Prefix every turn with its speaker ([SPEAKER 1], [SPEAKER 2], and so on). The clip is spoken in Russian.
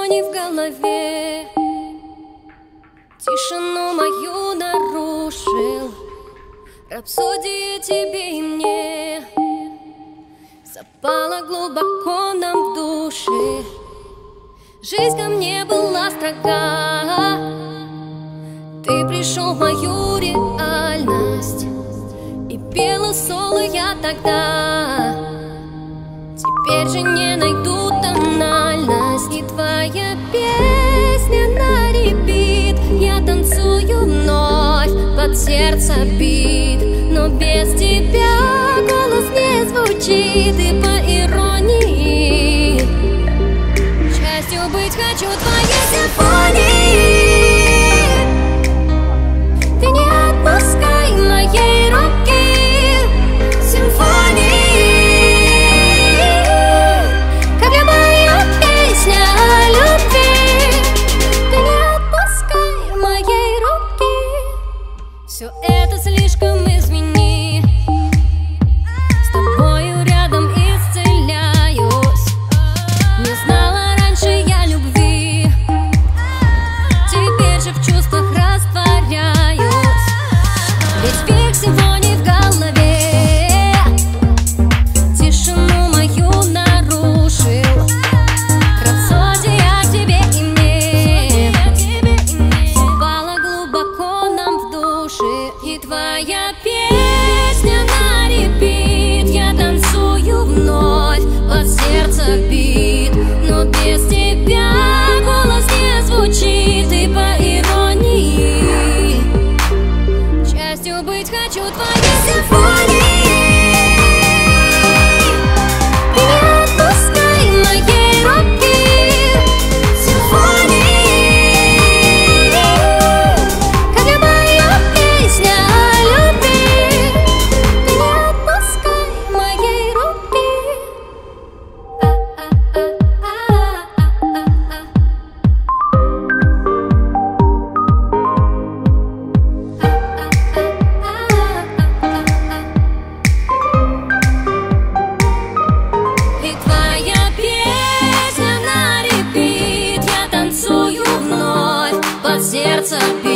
[SPEAKER 1] симфоний в голове. Тишину мою нарушил рапсодия тебе и мне. Запала глубоко нам в души. Жизнь ко мне была строга. Ты пришел в мою реальность и пела соло я тогда. Теперь же не найду тональность. И твоя песня на репит. Я танцую вновь под сердце бит. Но без тебя голос не звучит. И по иронии частью быть хочу твоей симфонии. Ты не отпускай моей руки. Симфонии. Все это слишком, извини. С тобою рядом исцеляюсь. Не знала раньше я любви. Теперь же в чувствах растворяюсь. Ведь век симфоний в голове. Тишину мою нарушил рапсодия тебе и мне. Упала глубоко нам в души. И твоя песня на репит. Я танцую вновь под сердце бит. Но без тебя голос не звучит. И по иронии частью быть хочу твоей симфонии. Ты не отпускай моей руки. Симфонии. Сердце